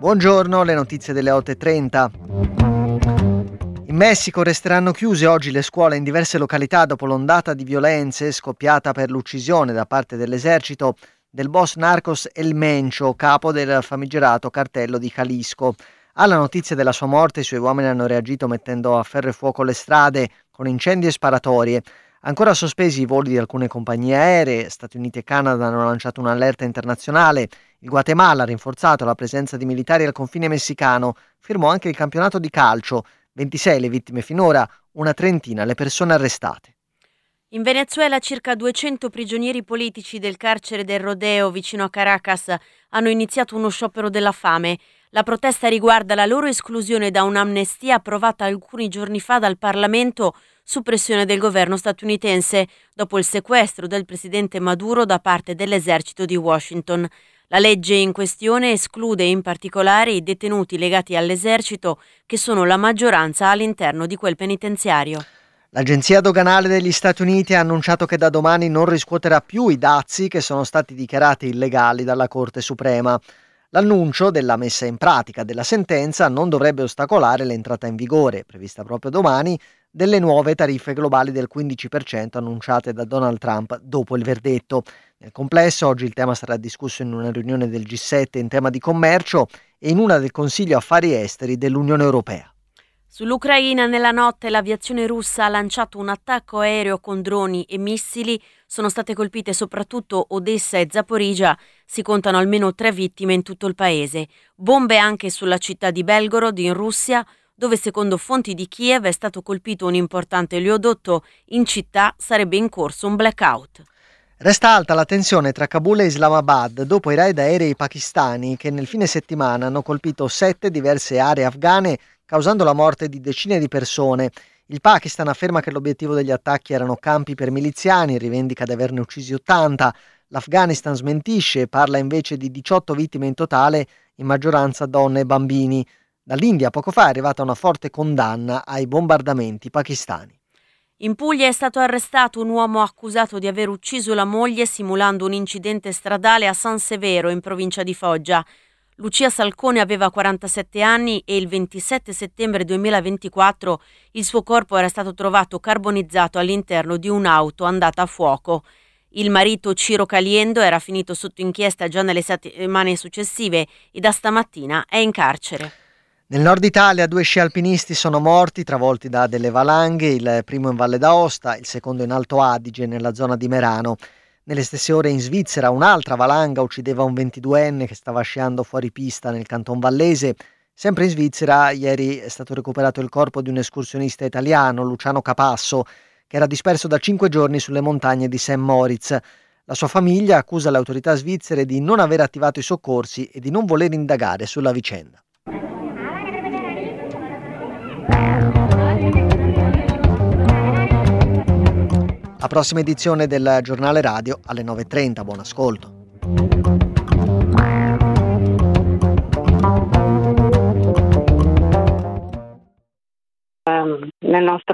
Buongiorno, le notizie delle 8:30. In Messico resteranno chiuse oggi le scuole in diverse località dopo l'ondata di violenze scoppiata per l'uccisione da parte dell'esercito del boss narcos El Mencho, capo del famigerato cartello di Jalisco. Alla notizia della sua morte i suoi uomini hanno reagito mettendo a ferro e fuoco le strade con incendi e sparatorie. Ancora sospesi i voli di alcune compagnie aeree, Stati Uniti e Canada hanno lanciato un'allerta internazionale, il Guatemala ha rinforzato la presenza di militari al confine messicano, firmò anche il campionato di calcio, 26 le vittime finora, una trentina le persone arrestate. In Venezuela circa 200 prigionieri politici del carcere del Rodeo vicino a Caracas hanno iniziato uno sciopero della fame. La protesta riguarda la loro esclusione da un'amnistia approvata alcuni giorni fa dal Parlamento su pressione del governo statunitense dopo il sequestro del presidente Maduro da parte dell'esercito di Washington. La legge in questione esclude in particolare i detenuti legati all'esercito, che sono la maggioranza all'interno di quel penitenziario. L'Agenzia doganale degli Stati Uniti ha annunciato che da domani non riscuoterà più i dazi che sono stati dichiarati illegali dalla Corte Suprema. L'annuncio della messa in pratica della sentenza non dovrebbe ostacolare l'entrata in vigore, prevista proprio domani, delle nuove tariffe globali del 15% annunciate da Donald Trump dopo il verdetto. Nel complesso, oggi il tema sarà discusso in una riunione del G7 in tema di commercio e in una del Consiglio Affari Esteri dell'Unione Europea. Sull'Ucraina nella notte l'aviazione russa ha lanciato un attacco aereo con droni e missili, sono state colpite soprattutto Odessa e Zaporizhzhia, si contano almeno 3 vittime in tutto il paese. Bombe anche sulla città di Belgorod in Russia, dove secondo fonti di Kiev è stato colpito un importante oleodotto, in città sarebbe in corso un blackout. Resta alta la tensione tra Kabul e Islamabad dopo i raid aerei pakistani che nel fine settimana hanno colpito 7 diverse aree afghane causando la morte di decine di persone. Il Pakistan afferma che l'obiettivo degli attacchi erano campi per miliziani e rivendica di averne uccisi 80. L'Afghanistan smentisce e parla invece di 18 vittime in totale, in maggioranza donne e bambini. Dall'India poco fa è arrivata una forte condanna ai bombardamenti pakistani. In Puglia è stato arrestato un uomo accusato di aver ucciso la moglie simulando un incidente stradale a San Severo, in provincia di Foggia. Lucia Salcone aveva 47 anni e il 27 settembre 2024 il suo corpo era stato trovato carbonizzato all'interno di un'auto andata a fuoco. Il marito Ciro Caliendo era finito sotto inchiesta già nelle settimane successive e da stamattina è in carcere. Nel nord Italia 2 sci alpinisti sono morti travolti da delle valanghe, il primo in Valle d'Aosta, il secondo in Alto Adige nella zona di Merano. Nelle stesse ore in Svizzera un'altra valanga uccideva un 22enne che stava sciando fuori pista nel Canton Vallese. Sempre in Svizzera ieri è stato recuperato il corpo di un escursionista italiano, Luciano Capasso, che era disperso da 5 giorni sulle montagne di St. Moritz. La sua famiglia accusa le autorità svizzere di non aver attivato i soccorsi e di non voler indagare sulla vicenda. La prossima edizione del giornale radio alle 9:30. Buon ascolto. Nel nostro